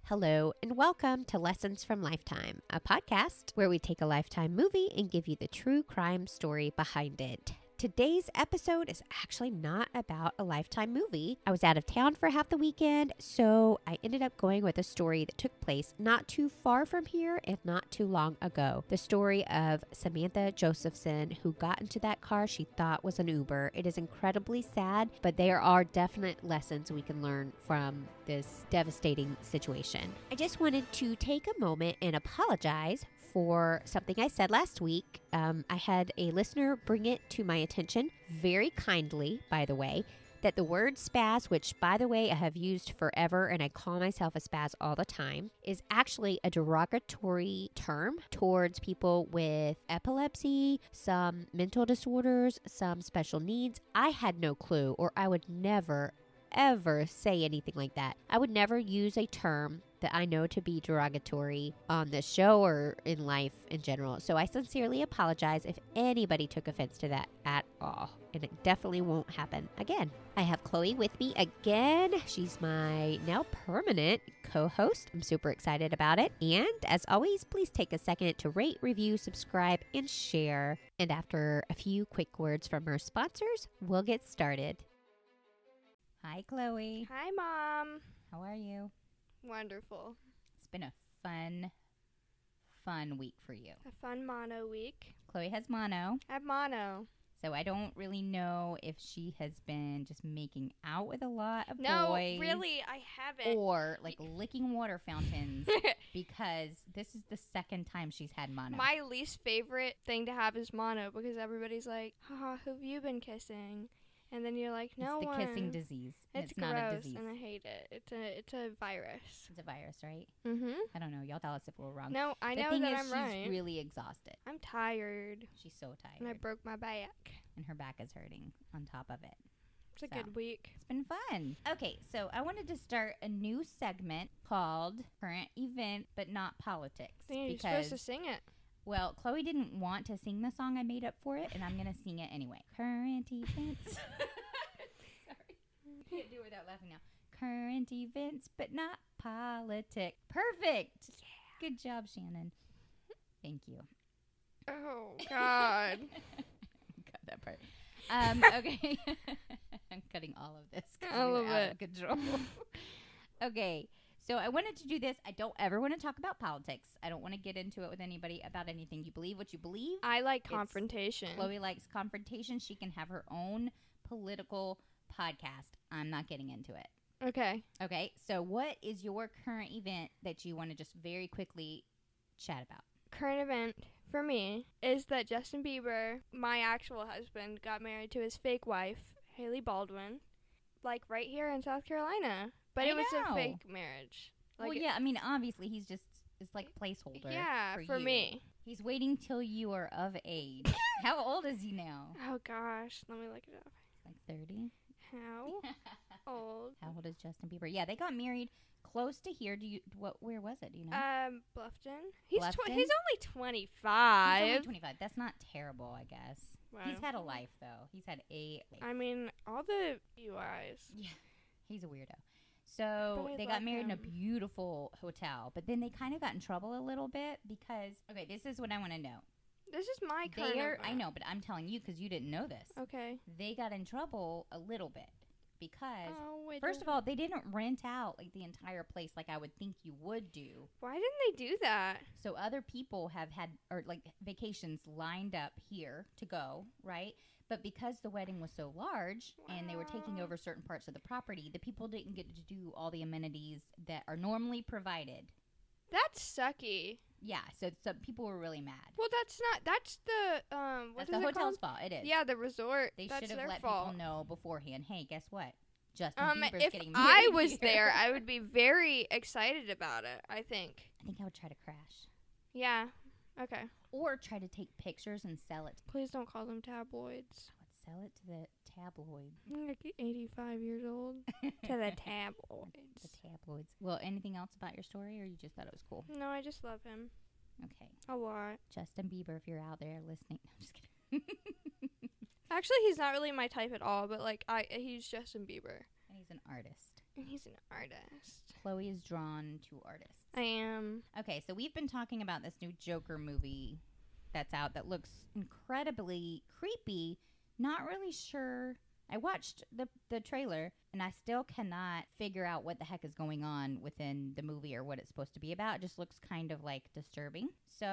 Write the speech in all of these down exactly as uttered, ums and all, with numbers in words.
Hello, and welcome to Lessons from Lifetime, a podcast where we take a Lifetime movie and give you the true crime story behind it. Today's episode is actually not about a Lifetime movie. I was out of town for half the weekend, so I ended up going with a story that took place not too far from here and not too long ago. The story of Samantha Josephson, who got into that car she thought was an Uber. It is incredibly sad, but there are definite lessons we can learn from this devastating situation. I just wanted to take a moment and apologize for something I said last week. Um, I had a listener bring it to my attention, very kindly, by the way, that the word spaz, which, by the way, I have used forever and I call myself a spaz all the time, is actually a derogatory term towards people with epilepsy, some mental disorders, some special needs. I had no clue, or I would never, ever say anything like that. I would never use a term that I know to be derogatory on this show or in life in general. So I sincerely apologize if anybody took offense to that at all. And it definitely won't happen again. I have Chloe with me again. She's my now permanent co-host. I'm super excited about it. And as always, please take a second to rate, review, subscribe, and share. And after a few quick words from our sponsors, we'll get started. Hi, Chloe. Hi, Mom. How are you? Wonderful. It's been a fun, fun week for you. A fun mono week. Chloe has mono. I have mono. So I don't really know if she has been just making out with a lot of no, boys. No, really, I haven't. Or like licking water fountains because this is the second time she's had mono. My least favorite thing to have is mono because everybody's like, haha, who have you been kissing? And then you're like, no It's the one. kissing disease. It's, it's gross, not a disease. And I hate it. It's a it's a virus. It's a virus, right? Mm-hmm. I don't know. Y'all tell us if we're wrong. No, I the know thing that is, I'm she's right. She's really exhausted. I'm tired. She's so tired. And I broke my back. And her back is hurting on top of it. It's a so, good week. It's been fun. Okay, so I wanted to start a new segment called Current Event But Not Politics. Then you're because, supposed to sing it. Well, Chloe didn't want to sing the song I made up for it, and I'm going to sing it anyway. Current Events. Can't do it without laughing now. Current events, but not politics. Perfect. Yeah. Good job, Shannon. Thank you. Oh, God. Got that part. Um, okay. I'm cutting all of this because All we're of out it. of control. Okay. So I wanted to do this. I don't ever want to talk about politics. I don't want to get into it with anybody about anything. You believe what you believe. I like It's, confrontation. Chloe likes confrontation. She can have her own political podcast. I'm not getting into it. Okay. Okay, so what is your current event that you want to just very quickly chat about? Current event for me is that Justin Bieber, my actual husband, got married to his fake wife, Haley Baldwin, like right here in South Carolina. But I it was know. a fake marriage. Like well, yeah, I mean, obviously he's just, it's like placeholder. Yeah, for, for you. me. He's waiting till you are of age. How old is he now? Oh, gosh. Let me look it up. Like thirty? How old? How old is Justin Bieber? Yeah, they got married close to here. Do you, what, where was it? Do you know? Um, Bluffton. He's Bluffton? Tw- he's only twenty-five. He's only twenty-five. That's not terrible, I guess. Wow. He's had a life, though. He's had a life. I mean, all the U Is. Yeah, he's a weirdo. So But I they got love married in a him. beautiful hotel, but then they kind of got in trouble a little bit because, okay, this is what I want to know. This is my current They are, event. I know, but I'm telling you because you didn't know this. Okay. They got in trouble a little bit because, Oh, wait. first of all, they didn't rent out like the entire place like I would think you would do. Why didn't they do that? So other people have had, or like vacations lined up here to go, right? But because the wedding was so large and they were taking Wow. over certain parts of the property, the people didn't get to do all the amenities that are normally provided. That's sucky. Yeah, so so people were really mad. Well, that's not. That's the um. What That's is the it hotel's called? fault. It is. Yeah, the resort. They that's should have their let fault. people know beforehand. Hey, guess what? Justin Um, Bieber's if getting I married was here." there, I would be very excited about it. I think. I think I would try to crash Yeah. Okay. or try to take pictures and sell it. Please don't call them tabloids. I would sell it to the tabloid. I'm like eighty-five years old. To the tabloids. The tabloids. Well, anything else about your story, or you just thought it was cool? No, I just love him Okay, a lot. Justin Bieber, if you're out there listening, I'm just kidding. Actually, he's not really my type at all. But like, I he's Justin Bieber. And he's an artist. And he's an artist. Chloe is drawn to artists. I am. Okay, so we've been talking about this new Joker movie that's out that looks incredibly creepy. Not really sure. I watched the the trailer, and I still cannot figure out what the heck is going on within the movie or what it's supposed to be about. It just looks kind of, like, disturbing.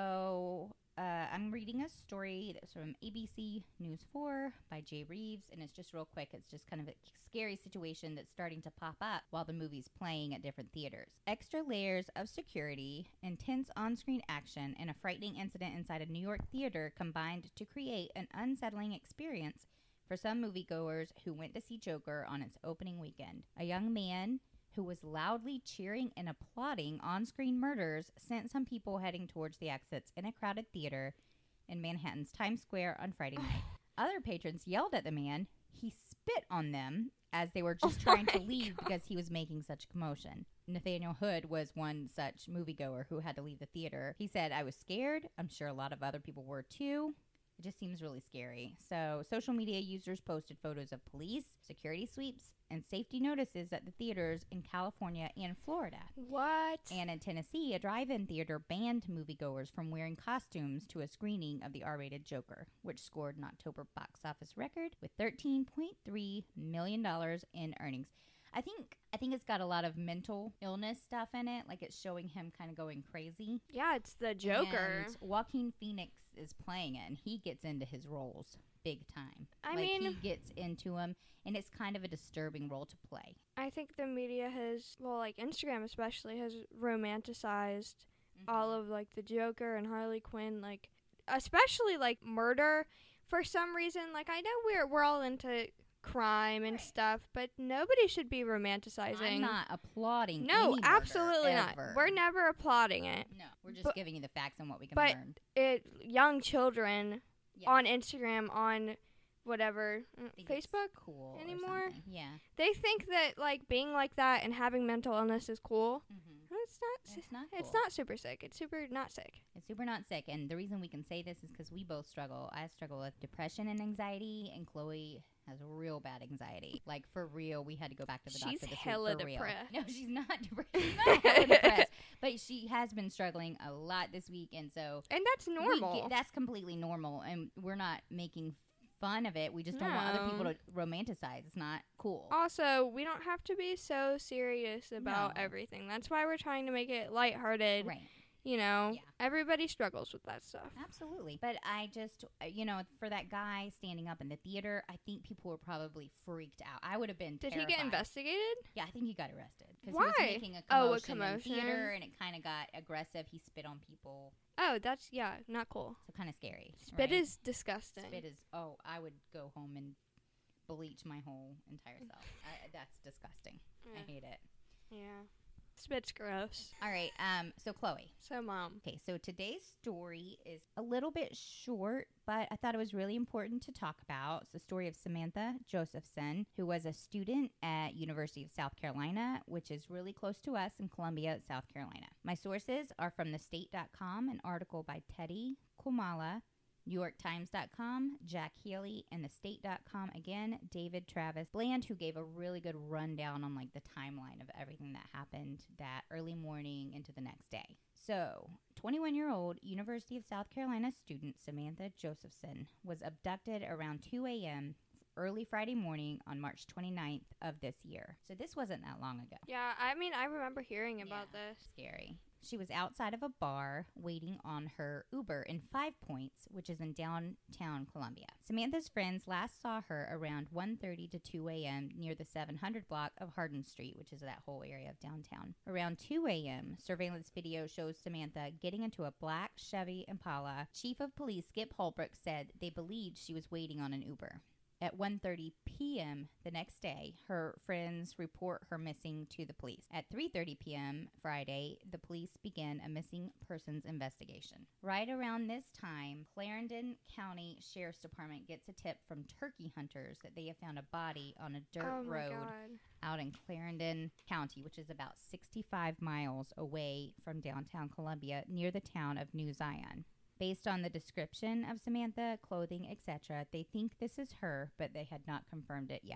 So uh, I'm reading a story that's from A B C News four by Jay Reeves, and it's just real quick. It's just kind of a scary situation that's starting to pop up while the movie's playing at different theaters. Extra layers of security, intense on-screen action, and a frightening incident inside a New York theater combined to create an unsettling experience for some moviegoers who went to see Joker on its opening weekend. A young man who was loudly cheering and applauding on-screen murders sent some people heading towards the exits in a crowded theater in Manhattan's Times Square on Friday night. Other patrons yelled at the man. He spit on them as they were just Oh trying to my leave God. because he was making such commotion. Nathaniel Hood was one such moviegoer who had to leave the theater. He said, "I was scared. I'm sure a lot of other people were too. It just seems really scary." So social media users posted photos of police, security sweeps, and safety notices at the theaters in California and Florida. What? And in Tennessee, a drive-in theater banned moviegoers from wearing costumes to a screening of the R-rated Joker, which scored an October box office record with thirteen point three million dollars in earnings. I think I think it's got a lot of mental illness stuff in it, like it's showing him kind of going crazy. Yeah, it's the Joker. And Joaquin Phoenix is playing it, and he gets into his roles big time. I like, mean- he gets into them, and it's kind of a disturbing role to play. I think the media has, well, like Instagram especially, has romanticized all of like the Joker and Harley Quinn, like especially like murder for some reason. Like I know we're we're all into crime and Right. stuff, but nobody should be romanticizing. I'm not applauding no, any murder, absolutely ever. not. We're never applauding it. No, we're just But- giving you the facts on what we can but- learn. It young children Yeah. on Instagram, on whatever uh, I think it's Facebook, cool or anymore? something. Yeah. they think that like being like that and having mental illness is cool. Mm-hmm. It's not. It's not. It's cool. not super sick. It's super not sick. It's super not sick, and the reason we can say this is because we both struggle. I struggle with depression and anxiety, and Chloe has real bad anxiety. Like, for real, we had to go back to the She's doctor this hella week for real. depressed. No, she's not depressed. She's not hella depressed, but she has been struggling a lot this week, and so And that's we normal. get- that's completely normal, and we're not making fun of it. We just don't want other people No. to romanticize. It's not cool. Also, we don't have to be so serious about No. everything. That's why we're trying to make it lighthearted. Right. You know, Yeah. everybody struggles with that stuff. Absolutely. But I just, uh, you know, for that guy standing up in the theater, I think people were probably freaked out. I would have been Did terrified. he get investigated? Yeah, I think he got arrested. Because Why? he was making a Oh, a commotion, in commotion. theater, and it kind of got aggressive. He spit on people. Oh, that's, yeah, not cool. So kind of scary. Spit right? is disgusting. Spit is, oh, I would go home and bleach my whole entire self. I, that's disgusting. I Yeah. hate it. Yeah. Spit's gross. All right, um, so Chloe. So, Mom. Okay, so today's story is a little bit short, but I thought it was really important to talk about. It's the story of Samantha Josephson, who was a student at University of South Carolina, which is really close to us in Columbia, South Carolina. My sources are from the state dot com, an article by Teddy Kumala, New York Times dot com, Jack Healy, and the state dot com again, David Travis Bland, who gave a really good rundown on like the timeline of everything that happened that early morning into the next day. So, twenty-one-year-old University of South Carolina student Samantha Josephson was abducted around two a.m. early Friday morning on March twenty-ninth of this year. So this wasn't that long ago. Yeah, I mean, I remember hearing about Yeah. this. Scary. She was outside of a bar waiting on her Uber in Five Points, which is in downtown Columbia. Samantha's friends last saw her around one thirty to two a.m. near the seven hundred block of Hardin Street, which is that whole area of downtown. Around two a.m., surveillance video shows Samantha getting into a black Chevy Impala. Chief of Police Skip Holbrook said they believed she was waiting on an Uber. At one thirty p.m. the next day, her friends report her missing to the police. At three thirty p.m. Friday, the police began a missing persons investigation. Right around this time, Clarendon County Sheriff's Department gets a tip from turkey hunters that they have found a body on a dirt Oh, my road God. out in Clarendon County, which is about sixty-five miles away from downtown Columbia, near the town of New Zion. Based on the description of Samantha, clothing, et cetera, they think this is her, but they had not confirmed it yet.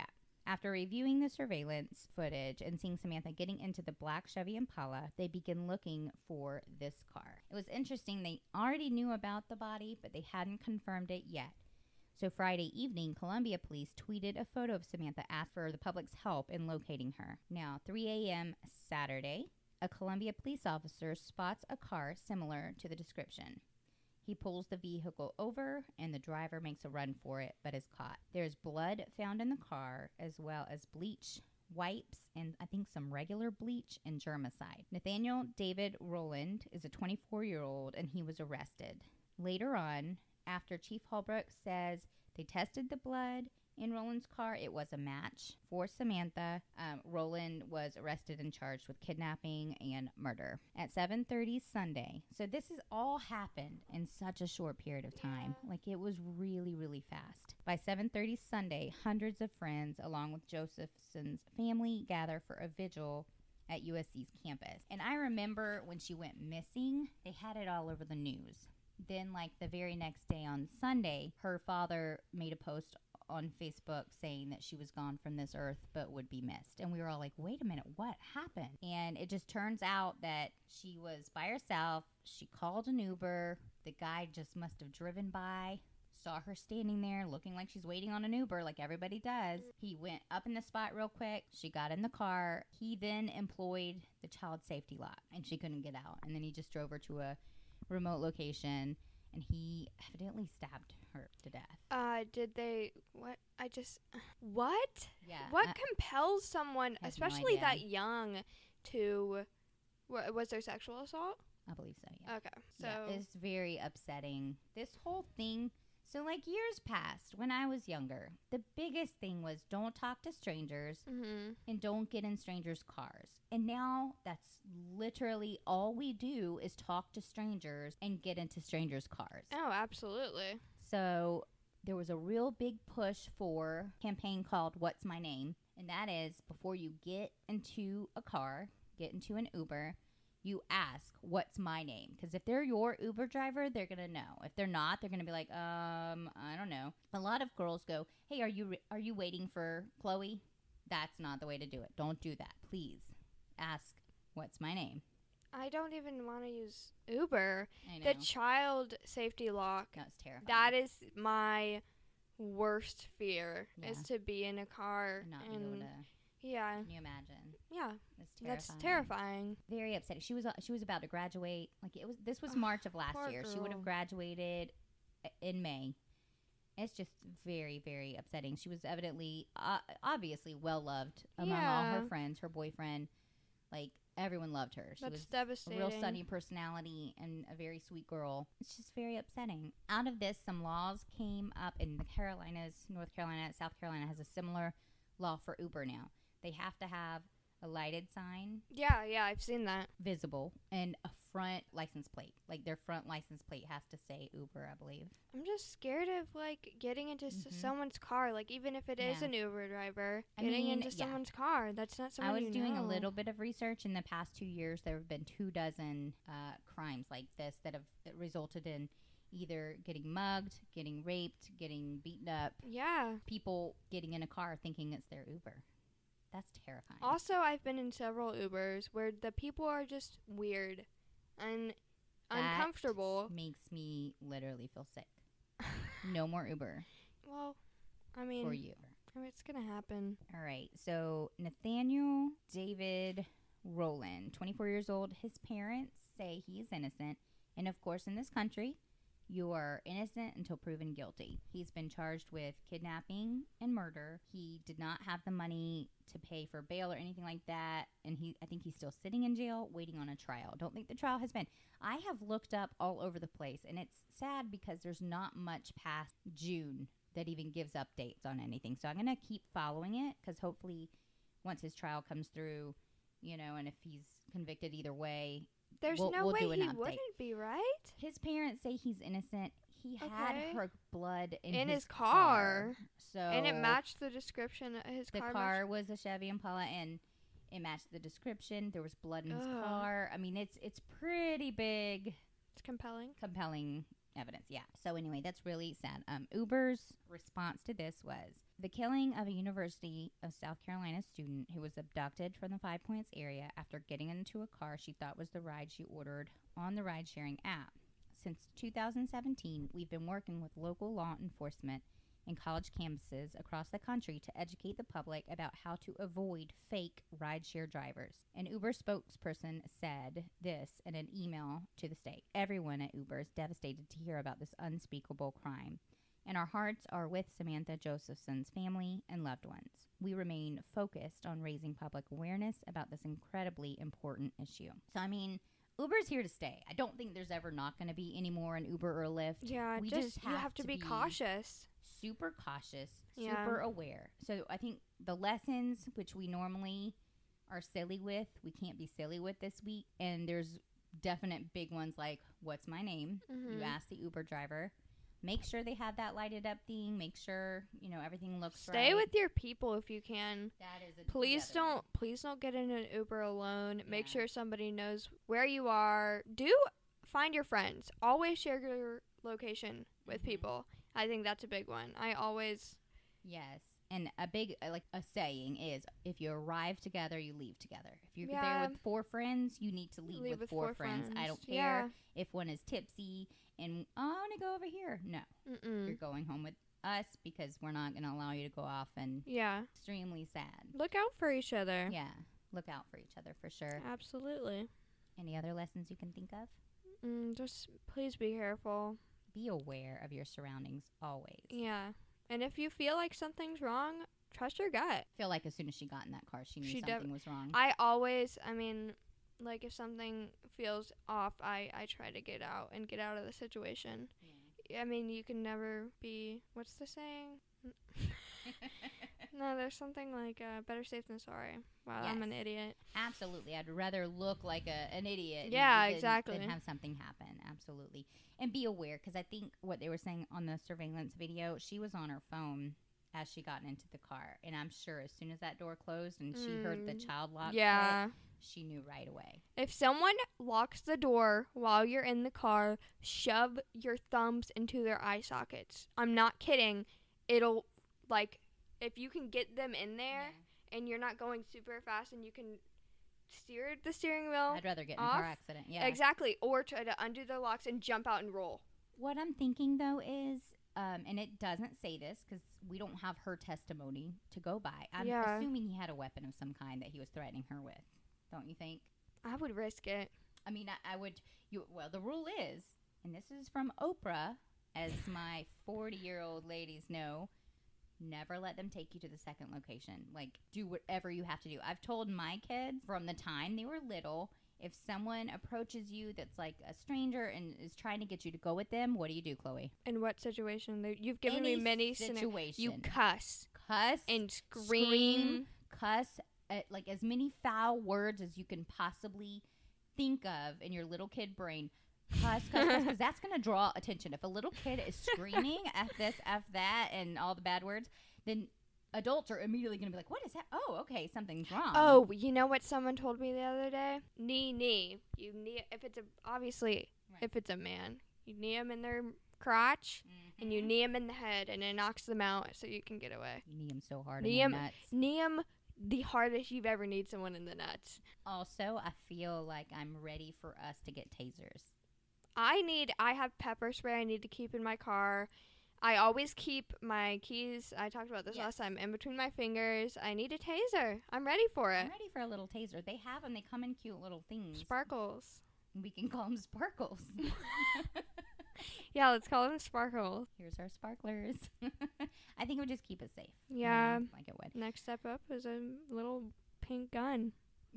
After reviewing the surveillance footage and seeing Samantha getting into the black Chevy Impala, they begin looking for this car. It was interesting. They already knew about the body, but they hadn't confirmed it yet. So Friday evening, Columbia police tweeted a photo of Samantha, asked for the public's help in locating her. Now, three a.m. Saturday, a Columbia police officer spots a car similar to the description. He pulls the vehicle over, and the driver makes a run for it, but is caught. There's blood found in the car, as well as bleach, wipes, and I think some regular bleach and germicide. Nathaniel David Rowland is a twenty-four-year-old, and he was arrested. Later on, after Chief Holbrook says they tested the blood in Rowland's car, it was a match for Samantha. Um, Rowland was arrested and charged with kidnapping and murder at seven thirty Sunday. So this has all happened in such a short period of time. Yeah. Like, it was really, really fast. By seven thirty Sunday, hundreds of friends, along with Josephson's family, gather for a vigil at U S C's campus. And I remember when she went missing, they had it all over the news. Then, like, the very next day on Sunday, her father made a post on Facebook saying that she was gone from this earth but would be missed. And we were all like, wait a minute, what happened? And it just turns out that she was by herself. She called an Uber. The guy just must have driven by, saw her standing there looking like she's waiting on an Uber like everybody does. He went up in the spot real quick. She got in the car. He then employed the child safety lock, and she couldn't get out. And then he just drove her to a remote location, and he evidently stabbed her to death. Uh, did they, what, I just, what? Yeah. What uh, compels someone, I have no especially idea. that young, to, wa- was there sexual assault? I believe so, yeah. Okay, so. Yeah, it's very upsetting. This whole thing, so like years past when I was younger, the biggest thing was don't talk to strangers Mm-hmm. and don't get in strangers' cars. And now that's literally all we do is talk to strangers and get into strangers' cars. Oh, absolutely. So there was a real big push for a campaign called What's My Name? And that is before you get into a car, get into an Uber, you ask, what's my name? Because if they're your Uber driver, they're going to know. If they're not, they're going to be like, um, I don't know. A lot of girls go, hey, are you re- are you waiting for Chloe? That's not the way to do it. Don't do that. Please ask, what's my name? I don't even want to use Uber. I know. The child safety lock, That's terrifying. that is my worst fear, Yeah. is to be in a car And not and, be able to, yeah, can you imagine? yeah, That's terrifying. that's terrifying. Very upsetting. She was uh, she was about to graduate. Like it was. This was March of last poor year. She would girl. have graduated uh, in May. It's just very, very upsetting. She was evidently, uh, obviously, well loved among all her Yeah. friends. Her boyfriend, like everyone loved her. She That's was devastating. a real sunny personality and a very sweet girl. It's just very upsetting. Out of this, some laws came up in the Carolinas, North Carolina, South Carolina has a similar law for Uber now. They have to have a lighted sign, Yeah, yeah, I've seen that. visible, and a front license plate. Like their front license plate has to say Uber, I believe. I'm just scared of like getting into s Mhm. someone's car, like even if it is Yeah. an Uber driver, I getting mean, into yeah. someone's car. That's not someone I was you doing know. a little bit of research. In the past two years, there have been two dozen uh, crimes like this that have resulted in either getting mugged, getting raped, getting beaten up, Yeah. people getting in a car thinking it's their Uber. That's terrifying. Also, I've been in several Ubers where the people are just weird and That uncomfortable. Makes me literally feel sick. No more Uber Well, I mean, for you. I mean, it's gonna happen. All right. So Nathaniel David Rowland, twenty-four years old. His parents say he is innocent. And of course, in this country, you are innocent until proven guilty. He's been charged with kidnapping and murder. He did not have the money to pay for bail or anything like that. And he, I think he's still sitting in jail waiting on a trial. Don't think the trial has been. I have looked up all over the place, and it's sad because there's not much past June that even gives updates on anything. So I'm going to keep following it because hopefully once his trial comes through, you know, and if he's convicted either way, There's We'll- no we'll way do an he update. wouldn't be, right? his parents say he's innocent. He had Okay. her blood in, In his, his car. So And it matched the description. uh, His the car. car matched- was a Chevy Impala, and it matched the description. There was blood in his Ugh. car. I mean, it's it's pretty big, It's compelling. compelling evidence. Yeah. So anyway, that's really sad. Um, Uber's response to this was the killing of a University of South Carolina student who was abducted from the Five Points area after getting into a car she thought was the ride she ordered on the ride-sharing app. Since two thousand seventeen, we've been working with local law enforcement and college campuses across the country to educate the public about how to avoid fake rideshare drivers. An Uber spokesperson said this in an email to the state. Everyone at Uber is devastated to hear about this unspeakable crime, and our hearts are with Samantha Josephson's family and loved ones. We remain focused on raising public awareness about this incredibly important issue. So, I mean, Uber's here to stay. I don't think there's ever not going to be any more an Uber or Lyft. Yeah, we just, just have you have to, to be, be cautious. Super cautious, Yeah. super aware. So I think the lessons, which we normally are silly with, we can't be silly with this week. And there's definite big ones like, what's my name? Mhm. You ask the Uber driver. Make sure they have that lighted up thing. Make sure, you know, everything looks right. Stay with your people if you can. That is a Please the other one. don't please don't get in an Uber alone. Make Yeah. sure somebody knows where you are. Do find your friends. Always share your location with Mhm. people. I think that's a big one. I always Yes. And a big, uh, like a saying is, if you arrive together, you leave together. If you're Yeah. there with four friends, you need to leave, leave with, four, friends. I don't care Yeah. if one is tipsy and, oh, I want to go over here. No. You're Mm-mm. going home with us because we're not going to allow you to go off and Yeah. extremely sad. Look out for each other. Yeah. Look out for each other for sure. Absolutely. Any other lessons you can think of? Mm, just please be careful. Be aware of your surroundings always. Yeah. And if you feel like something's wrong, trust your gut. I feel like as soon as she got in that car, she knew She def- something was wrong. I always, I mean, like if something feels off, I, I try to get out and get out of the situation. Yeah. I mean, you can never be, what's the saying? No, there's something like uh, better safe than sorry. Wow, I'm an Yes. idiot. Absolutely. I'd rather look like a, an idiot Yeah, than, exactly. than have something happen. Absolutely. And be aware, because I think what they were saying on the surveillance video, she was on her phone as she got into the car. And I'm sure as soon as that door closed and she heard the Mm, child lock Yeah. hit, she knew right away. If someone locks the door while you're in the car, shove your thumbs into their eye sockets. I'm not kidding. It'll, like, if you can get them in there and you're not going super fast and you can steer the steering wheel. I'd rather get in a car off? accident. Yeah. Exactly. Or try to undo the locks and jump out and roll. What I'm thinking, though, is, um, and it doesn't say this because we don't have her testimony to go by. I'm Yeah. assuming he had a weapon of some kind that he was threatening her with. Don't you think? I would risk it. I mean, I, I would. You well, the rule is, and this is from Oprah, as my forty-year-old ladies know, never let them take you to the second location. Like, do whatever you have to do. I've told my kids from the time they were little, if someone approaches you that's like a stranger and is trying to get you to go with them, what do you do, Chloe? In what situation? There- You've given Any me many scenarios. situation. You cuss cuss and scream. scream, cuss, uh, like as many foul words as you can possibly think of in your little kid brain. Cuss, cuss, cuss, because that's going to draw attention. If a little kid is screaming F this, F that, and all the bad words, then adults are immediately going to be like, what is that? Oh, okay, something's wrong. Oh, you know what someone told me the other day? Knee, knee. You knee if it's a obviously Right. if it's a man, you knee them in their crotch Mhm. and you knee them in the head, and it knocks them out so you can get away. You knee them so hard Knee in the 'em- nuts. Knee them the hardest you've ever kneed someone in the nuts. Also, I feel like I'm ready for us to get tasers. I need. I have pepper spray. I need to keep in my car. I always keep my keys. I talked about this Yes. last time. In between my fingers. I need a taser. I'm ready for I'm it. ready for a little taser. They have them. They come in cute little things. Sparkles. We can call them sparkles. Yeah, let's call them sparkles. Here's our sparklers. I think it would just keep us safe. you Yeah. know, like it would. Next step up is a little pink gun.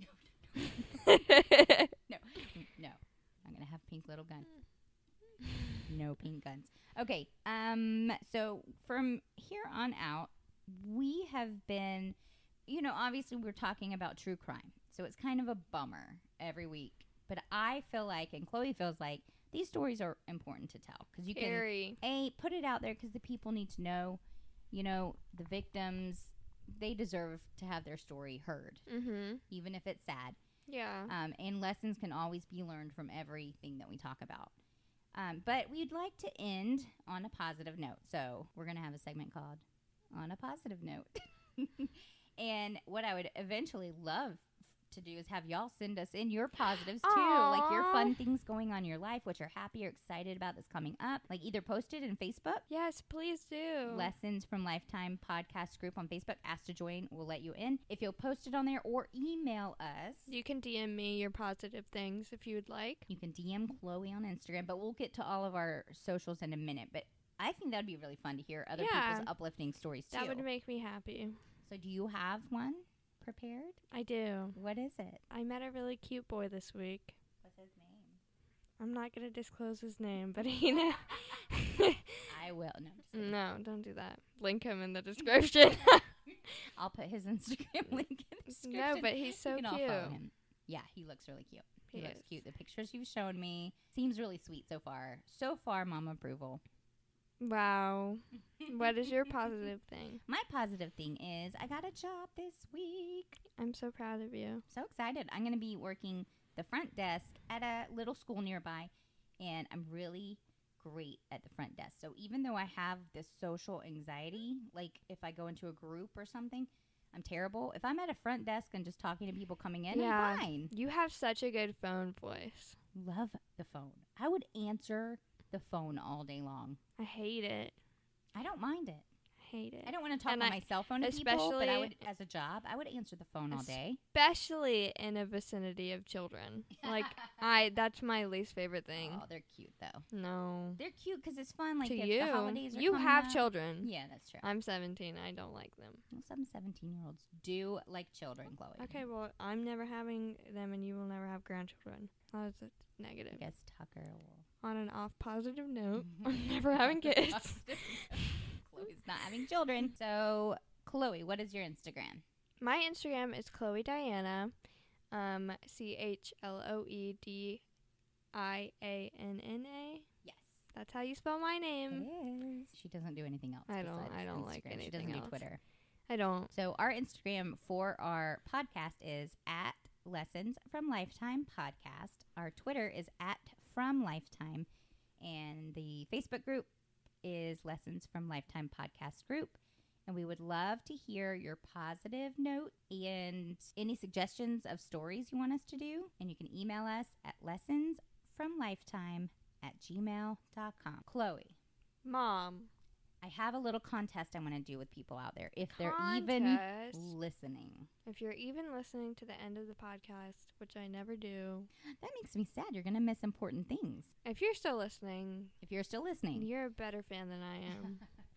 No, no. I'm gonna have pink little gun. No pink guns. Okay. Um. So from here on out, we have been, you know, obviously we're talking about true crime, so it's kind of a bummer every week. But I feel like, and Chloe feels like, these stories are important to tell because you can Scary. a put it out there because the people need to know. You know, the victims, they deserve to have their story heard, Mm-hmm. even if it's sad. Yeah. Um, and lessons can always be learned from everything that we talk about. Um, but we'd like to end on a positive note. So we're going to have a segment called On a Positive Note. And what I would eventually love to do is have y'all send us in your positives too, Aww. like your fun things going on in your life, what you're happy or excited about that's coming up. Like either post it in Facebook. Yes, please do. Lessons from Lifetime podcast group on Facebook. Ask to join, we'll let you in. If you'll post it on there or email us. You can D M me your positive things if you would like. You can D M Chloe on Instagram, but we'll get to all of our socials in a minute. But I think that'd be really fun to hear other Yeah. people's uplifting stories too. That would make me happy. So do you have one prepared? I do. What is it? I met a really cute boy this week. What's his name? I'm not going to disclose his name, but he know. I will. No, I'm just kidding. No, don't do that. Link him in the description. I'll put his Instagram link in the description. No, but he's so you can all cute. follow him. Yeah, he looks really cute. He, He looks is. cute. The pictures you've shown me seems really sweet so far. So far, mom approval. Wow. What is your positive thing? My positive thing is I got a job this week. I'm so proud of you. So excited. I'm going to be working the front desk at a little school nearby, and I'm really great at the front desk. So even though I have this social anxiety, like if I go into a group or something, I'm terrible. If I'm at a front desk and just talking to people coming in, Yeah. I'm fine. You have such a good phone voice. Love the phone. I would answer the phone all day long. I hate it. I don't mind it. I hate it. I don't want to talk And on I- my cell phone to people, but I especially- would, as a job, I would answer the phone all day. Especially in a vicinity of children. Like, I, that's my least favorite thing. Oh, they're cute though. No. They're cute because it's fun. Like to if you, the holidays are you coming have up. children. Yeah, that's true. I'm seventeen. I don't like them. Well, some seventeen-year-olds do like children, Chloe. Okay, well, I'm never having them, and you will never have grandchildren. That's a I negative. guess Tucker will. On an off positive note, I'm never having kids. Chloe's not having children. So, Chloe, what is your Instagram? My Instagram is Chloe Diana, um, C H L O E D I A N N A. Yes. That's how you spell my It name. is. She doesn't do anything else. I don't- besides I don't like Instagram. She anything doesn't else. do Twitter. I don't. So our Instagram for our podcast is at Lessons from Lifetime Podcast. Our Twitter is at From Lifetime. And the Facebook group is Lessons from Lifetime Podcast Group. And we would love to hear your positive note and any suggestions of stories you want us to do. And you can email us at lessonsfromlifetime at gmail dot com. Chloe, Mom. I have a little contest I want to do with people out there. If they're even Contest. listening. If you're even listening to the end of the podcast, which I never do, That makes me sad. You're going to miss important things. if you're still listening, If you're still listening. you're a better fan than I am.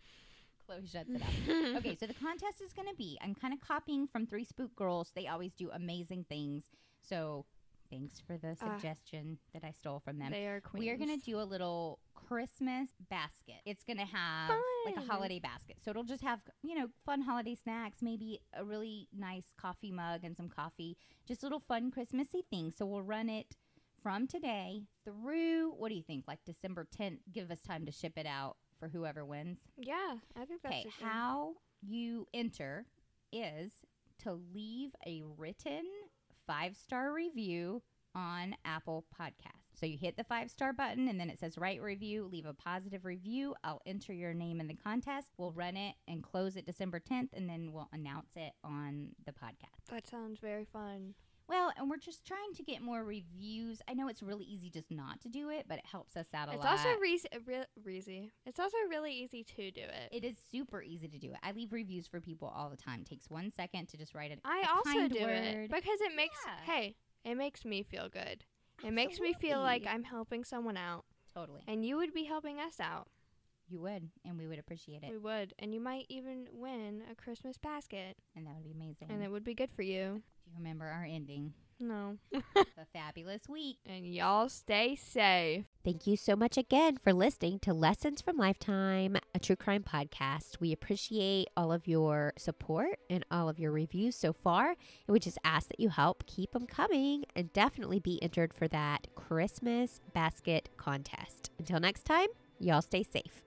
Chloe shuts it out. Okay, so the contest is going to be, I'm kind of copying from Three Spook Girls. They always do amazing things. So thanks for the Ah. suggestion that I stole from them. They are queens. We are going to do a little Christmas basket. It's going to have like a Fun. holiday basket. So it'll just have, you know, fun holiday snacks, maybe a really nice coffee mug and some coffee, just little fun Christmassy things. So we'll run it from today through, what do you think, like December tenth? Give us time to ship it out for whoever wins. Yeah, I think that's Okay, a good- how you enter is to leave a written five-star review on Apple Podcasts. So you hit the five-star button, and then it says write review, leave a positive review. I'll enter your name in the contest. We'll run it and close it December tenth, and then we'll announce it on the podcast. That sounds very fun. Well, and we're just trying to get more reviews. I know it's really easy just not to do it, but it helps us out a It's lot. also re- re- reezy. It's also really easy to do it. It is super easy to do it. I leave reviews for people all the time. It takes one second to just write it. I a also kind do word. it because it makes Yeah. hey, it makes me feel good. It makes me feel like Absolutely. I'm helping someone out, Totally. and you would be helping us out. You would, and we would appreciate it, We would, and you might even win a Christmas basket, and that would be amazing. and it would be good for you. Do you remember our ending? No. The fabulous week. And y'all stay safe. Thank you so much again for listening to Lessons from Lifetime, a true crime podcast. We appreciate all of your support and all of your reviews so far. And we just ask that you help keep them coming and definitely be entered for that Christmas basket contest. Until next time, y'all stay safe.